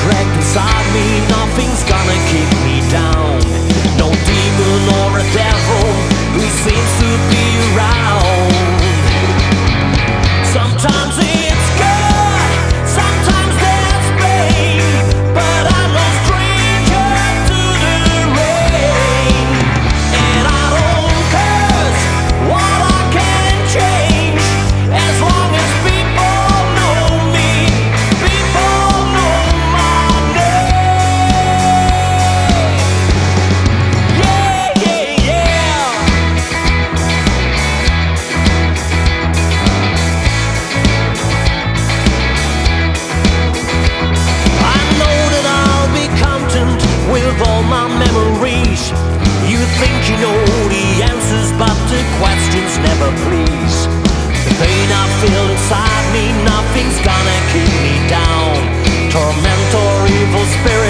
wrecked inside me, nothing's gonna keep me down. No demon or a devil who seems to be around. Sometimes it's good, sometimes there's pain, but I'm no stranger to the rain. And I don't curse what I can't change, as long as people know me, people know my name. Yeah, yeah, yeah. I know that I'll be content with all my memories. You think you know the answers, but the questions never please. The pain I feel inside me, nothing's gonna keep me down. Torment or evil spirit